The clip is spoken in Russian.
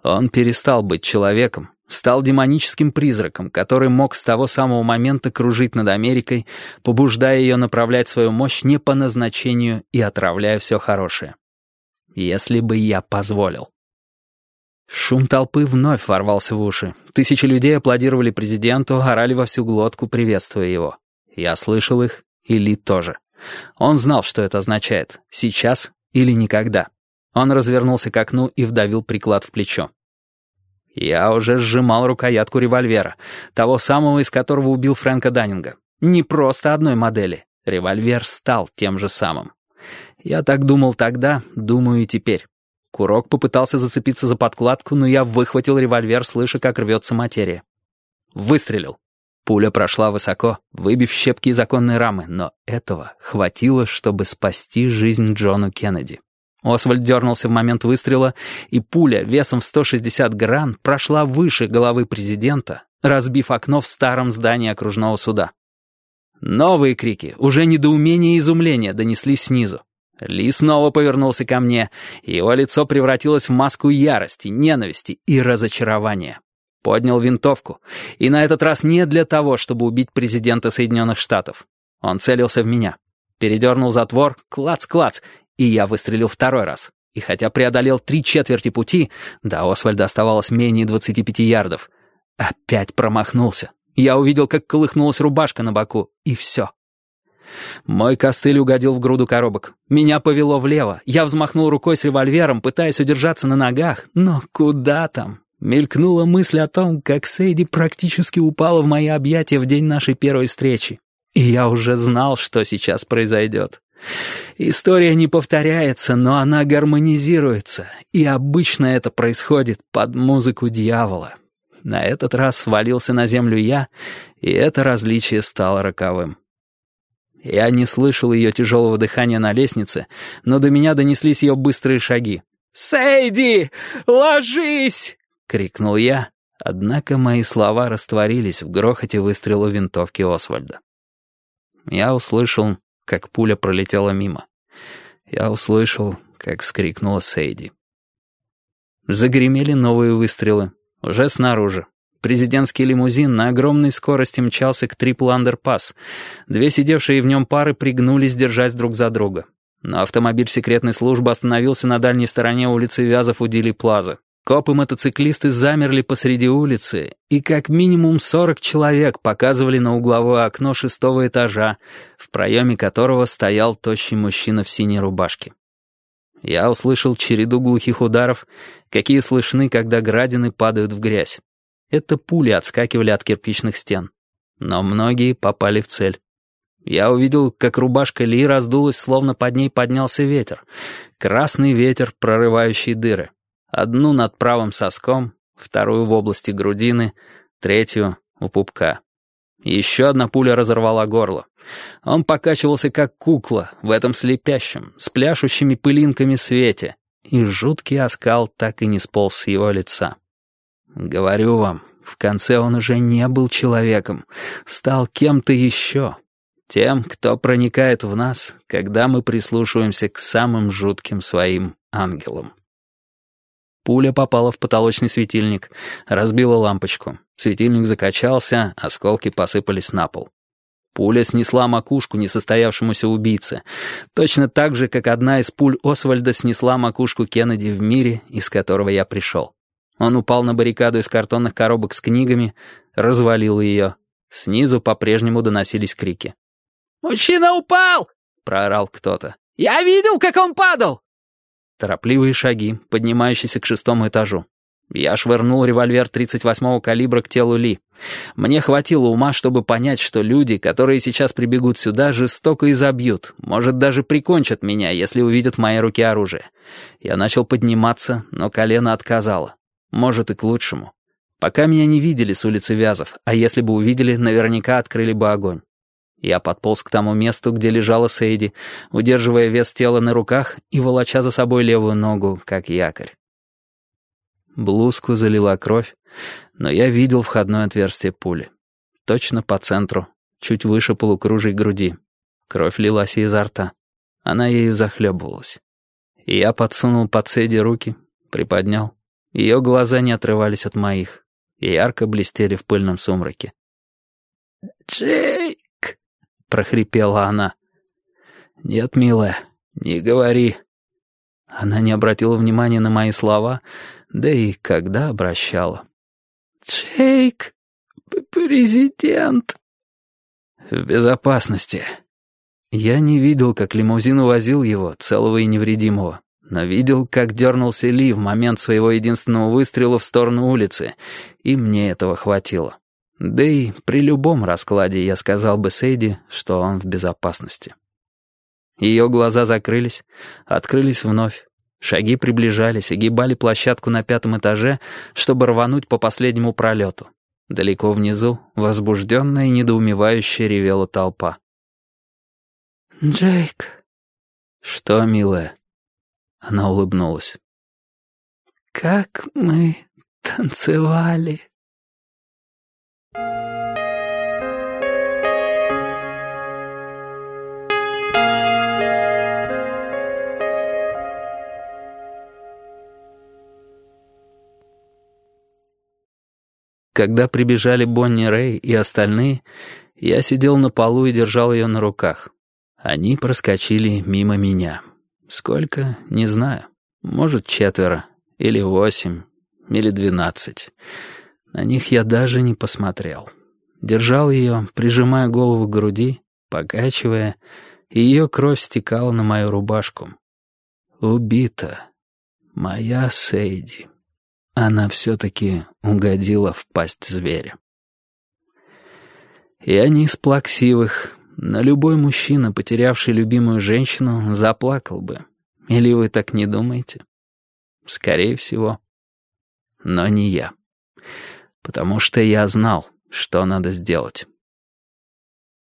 Он перестал быть человеком, стал демоническим призраком, который мог с того самого момента кружить над Америкой, побуждая ее направлять свою мощь не по назначению и отравляя все хорошее. Если бы я позволил. Шум толпы вновь ворвался в уши. Тысячи людей аплодировали президенту, орали во всю глотку, приветствуя его. Я слышал их, и Ли тоже. Он знал, что это означает. Сейчас или никогда. Он развернулся к окну и вдавил приклад в плечо. Я уже сжимал рукоятку револьвера, того самого, из которого убил Фрэнка Даннинга. Не просто одной модели. Револьвер стал тем же самым. Я так думал тогда, думаю и теперь. Курок попытался зацепиться за подкладку, но я выхватил револьвер, слыша, как рвется материя. Выстрелил. Пуля прошла высоко, выбив щепки из оконной рамы, но этого хватило, чтобы спасти жизнь Джону Кеннеди. Освальд дернулся в момент выстрела, и пуля весом в 160 гран прошла выше головы президента, разбив окно в старом здании окружного суда. Новые крики, уже недоумение и изумление, донеслись снизу. Ли снова повернулся ко мне, и его лицо превратилось в маску ярости, ненависти и разочарования. Поднял винтовку, и на этот раз не для того, чтобы убить президента Соединенных Штатов. Он целился в меня. Передернул затвор, клац-клац, и я выстрелил второй раз. И хотя преодолел 3/4 пути, до Освальда оставалось менее 25 ярдов, опять промахнулся. Я увидел, как колыхнулась рубашка на боку, и все. Мой костыль угодил в груду коробок. Меня повело влево. Я взмахнул рукой с револьвером, пытаясь удержаться на ногах, но куда там? Мелькнула мысль о том, как Сейди практически упала в мои объятия в день нашей первой встречи. И я уже знал, что сейчас произойдет. История не повторяется, но она гармонизируется, и обычно это происходит под музыку дьявола. На этот раз свалился на землю я, и это различие стало роковым. Я не слышал ее тяжелого дыхания на лестнице, но до меня донеслись ее быстрые шаги. «Сейди, ложись!» — крикнул я, однако мои слова растворились в грохоте выстрела винтовки Освальда. Я услышал, как пуля пролетела мимо. Я услышал, как вскрикнула Сейди. Загремели новые выстрелы, уже снаружи. Президентский лимузин на огромной скорости мчался к Трипл-Андерпасс. Две сидевшие в нем пары пригнулись, держась друг за друга. Но автомобиль секретной службы остановился на дальней стороне улицы Вязов у Дили-Плаза. Копы-мотоциклисты замерли посреди улицы, и как минимум 40 человек показывали на угловое окно 6-го этажа, в проеме которого стоял тощий мужчина в синей рубашке. Я услышал череду глухих ударов, какие слышны, когда градины падают в грязь. Это пули отскакивали от кирпичных стен. Но многие попали в цель. Я увидел, как рубашка Ли раздулась, словно под ней поднялся ветер. Красный ветер, прорывающий дыры. Одну над правым соском, вторую в области грудины, третью у пупка. Еще одна пуля разорвала горло. Он покачивался, как кукла, в этом слепящем, с пляшущими пылинками свете, и жуткий оскал так и не сполз с его лица. Говорю вам, в конце он уже не был человеком, стал кем-то еще. Тем, кто проникает в нас, когда мы прислушиваемся к самым жутким своим ангелам. Пуля попала в потолочный светильник, разбила лампочку. Светильник закачался, осколки посыпались на пол. Пуля снесла макушку несостоявшемуся убийце, точно так же, как одна из пуль Освальда снесла макушку Кеннеди в мире, из которого я пришел. Он упал на баррикаду из картонных коробок с книгами, развалил ее. Снизу по-прежнему доносились крики. «Мужчина упал!» — проорал кто-то. «Я видел, как он падал!» Торопливые шаги, поднимающиеся к 6-му этажу. Я швырнул револьвер 38-го калибра к телу Ли. Мне хватило ума, чтобы понять, что люди, которые сейчас прибегут сюда, жестоко изобьют, может, даже прикончат меня, если увидят в моей руке оружие. Я начал подниматься, но колено отказало. Может, и к лучшему. Пока меня не видели с улицы Вязов, а если бы увидели, наверняка открыли бы огонь. Я подполз к тому месту, где лежала Сейди, удерживая вес тела на руках и волоча за собой левую ногу, как якорь. Блузку залила кровь, но я видел входное отверстие пули. Точно по центру, чуть выше полукружия груди. Кровь лилась изо рта. Она ею захлебывалась. И я подсунул под Сейди руки, приподнял Ее глаза не отрывались от моих и ярко блестели в пыльном сумраке. «Джейк!» — прохрипела она. «Нет, милая, не говори». Она не обратила внимания на мои слова, да и когда обращала. «Джейк, президент!» «В безопасности». Я не видел, как лимузин увозил его, целого и невредимого, но видел, как дернулся Ли в момент своего единственного выстрела в сторону улицы, и мне этого хватило. Да и при любом раскладе я сказал бы Сейди, что он в безопасности. Ее глаза закрылись, открылись вновь. Шаги приближались, огибали площадку на 5-м этаже, чтобы рвануть по последнему пролету. Далеко внизу, возбужденная и недоумевающая, ревела толпа. «Джейк». «Что, милая?» Она улыбнулась. «Как мы танцевали». Когда прибежали Бонни Рэй и остальные, я сидел на полу и держал ее на руках. Они проскочили мимо меня. Сколько? Не знаю. Может, 4, или 8, или 12. На них я даже не посмотрел. Держал ее, прижимая голову к груди, покачивая, и ее кровь стекала на мою рубашку. Убита. Моя Сейди. Она все-таки угодила в пасть зверя. Я не из плаксивых, но любой мужчина, потерявший любимую женщину, заплакал бы. Или вы так не думаете? Скорее всего. Но не я. Потому что я знал, что надо сделать.